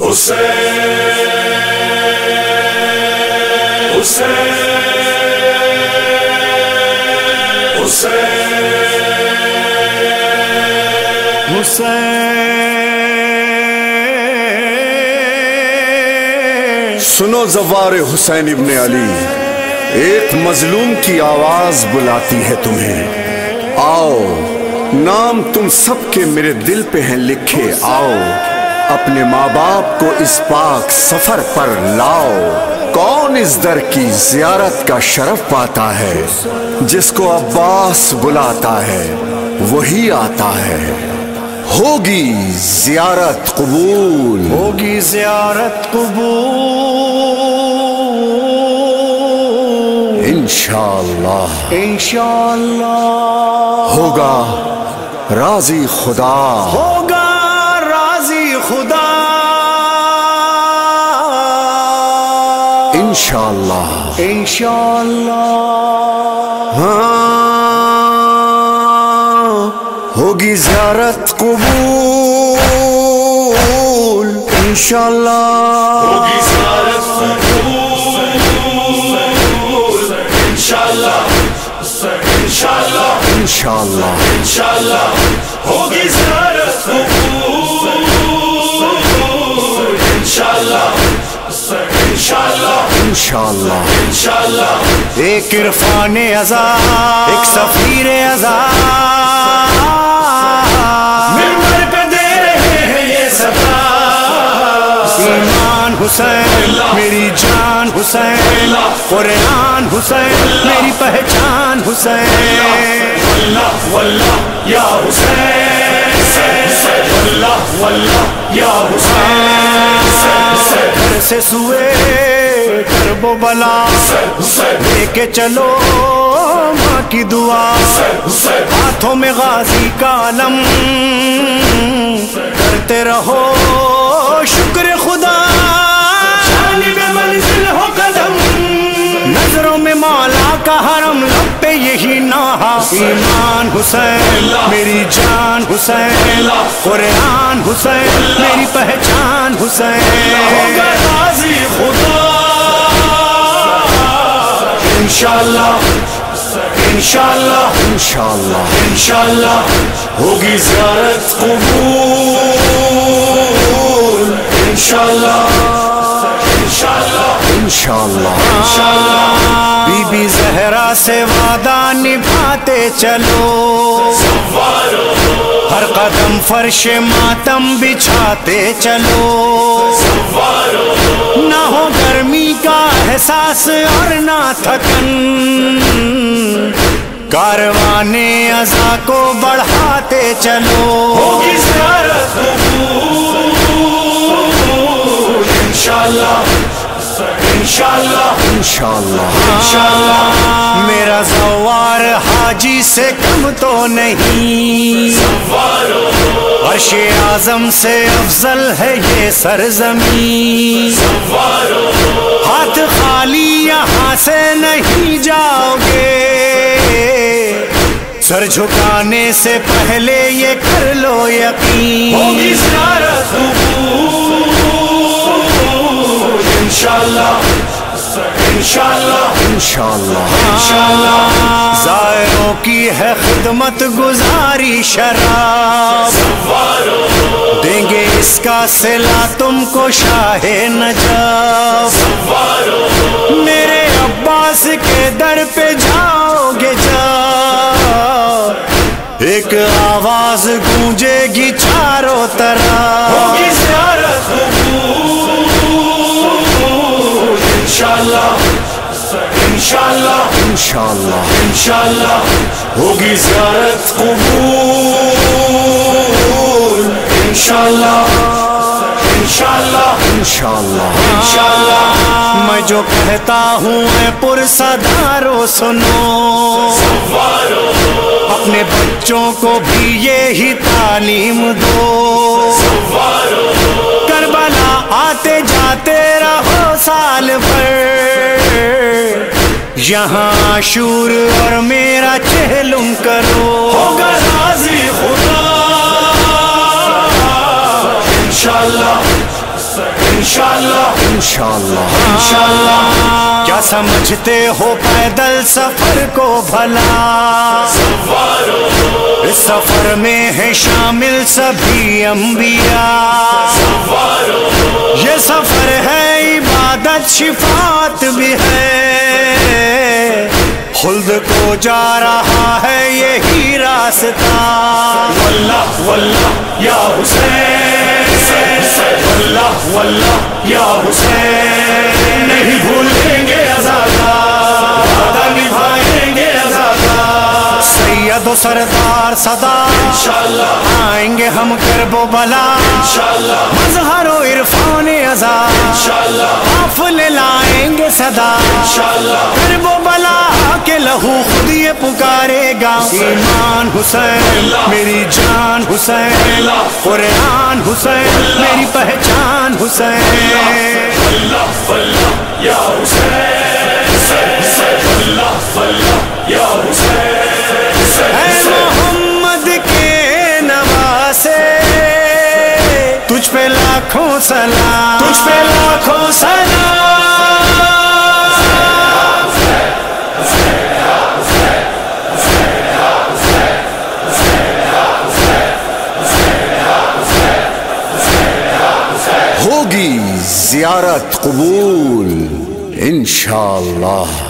سنو زوار حسین ابن علی، ایک مظلوم کی آواز بلاتی ہے تمہیں، آؤ نام تم سب کے میرے دل پہ ہیں لکھے، آؤ اپنے ماں باپ کو اس پاک سفر پر لاؤ۔ کون اس در کی زیارت کا شرف پاتا ہے، جس کو عباس بلاتا ہے وہی آتا ہے۔ ہوگی زیارت قبول، ہوگی زیارت قبول انشاءاللہ، انشاءاللہ۔ ہوگا راضی خدا، ہوگا راضی خدا انشاءاللہ، انشاءاللہ۔ ہاں ہوگی زیارت قبول انشاءاللہ، ہوگی زیارت قبول انشاءاللہ، انشاءاللہ، انشاءاللہ، انشاءاللہ۔ ہوگی زیارت قبول انشاءاللہ، انشاءاللہ، انشاءاللہ۔ انشاءاللہ۔ ایک عرفان ازا، ایک سفیر ازا، ممبر پہ دے رہے ہیں یہ صدا۔ ایمان حسین میری جان حسین، قرآن حسین میری پہچان حسین۔ واللہ واللہ یا حسین، واللہ واللہ یا حسین۔ گھر سے سوئے کرب و بلا لے کے چلو ماں کی دعا، ہاتھوں میں غازی کا علم کرتے رہو شکر خدا۔ جانب منزل ہو قدم، نظروں میں مولا کا حرم، لب پہ یہی نہا۔ ایمان حسین میری جان حسین، قرآن حسین میری پہچان حسین۔ ہوگا راضی خدا انشاءاللہ، انشاءاللہ، انشاءاللہ، انشاءاللہ۔ ہوگی زیارت قبول انشاءاللہ، انشاءاللہ، انشاءاللہ۔ بی بی زہرا سے وعدہ نبھاتے چلو، ہر قدم فرش ماتم بچھاتے چلو، نہ ہو گرمی کا احساس اور نہ تھکن، کاروان ازا کو بڑھاتے چلو۔ ہوگی زیارت قبول انشاءاللہ، انشاءاللہ، انشاءاللہ، انشاءاللہ۔ میرا زوار حاجی سے کم تو نہیں، عرش اعظم سے افضل ہے یہ سرزمین۔ ہاتھ خالی یہاں سے نہیں جاؤ گے، سر جھکانے سے پہلے یہ کر لو یقین۔ ہوگی زیارت قبول انشاءاللہ، انشاءاللہ، انشاءاللہ، انشاءاللہ۔ زائروں کی ہے خدمت گزاری شراب، دیں گے اس کا صلہ تم کو شاہ نجف۔ میرے عباس کے در پہ جاؤ گے جب، ایک آواز گونجے گی چاروں طرف۔ ہوگی زیارت قبول انشاءاللہ، انشاءاللہ، انشاءاللہ، انشاءاللہ۔ ہوگی زیارت قبول انشاءاللہ، انشاءاللہ، انشاءاللہ، انشاءاللہ۔ میں جو کہتا ہوں اے پرصدارو سنو، اپنے بچوں کو بھی یہی تعلیم دو، کربلا آتے جاتے رہو سال بھر، یہاں عاشور اور میرا چہلم کرو۔ ہوگا راضی خدا انشاءاللہ، انشاءاللہ انشاءاللہ انشاءاللہ کیا سمجھتے ہو پیدل سفر کو بھلا؟ اس سفر میں ہے شامل سبھی انبیاء، یہ سفر ہے عبادت شفاعت بھی ہے، خلد کو جا رہا ہے یہی راستہ۔ واللہ واللہ یا حسین، واللہ واللہ یا حسین، نہیں بھولیں گے عزادہ، وعدہ نبھائیں گے عزادہ، سید و سردار صدا انشاءاللہ آئیں گے ہم کرب و بلا، انشاءاللہ مظہر و عرفان عزا انشاءاللہ قافلے لائیں گے صدا، انشاءاللہ کرب و بلا کے لہو خود یہ پکارے گا، ایمان حسین میری جان حسین، قرآن حسین میری پہچان حسین۔ واللہ واللہ یا حسین، واللہ واللہ یا حسین، اے محمد کے نواسے تجھ پہ لاکھوں سلام، تجھ پہ لاکھوں سلام، ہوگی زیارت قبول انشاءاللہ۔